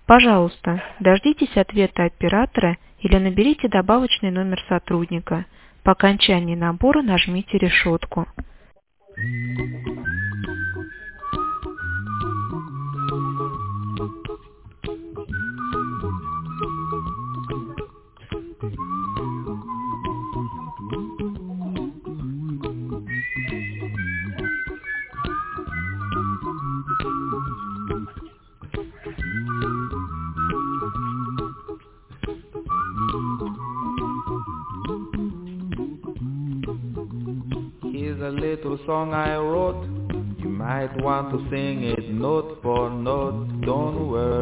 Пожалуйста, дождитесь ответа оператора или наберите добавочный номер сотрудника. По окончании набора нажмите решетку. Here's a little song I wrote. You might want to sing it note for note. Don't worry.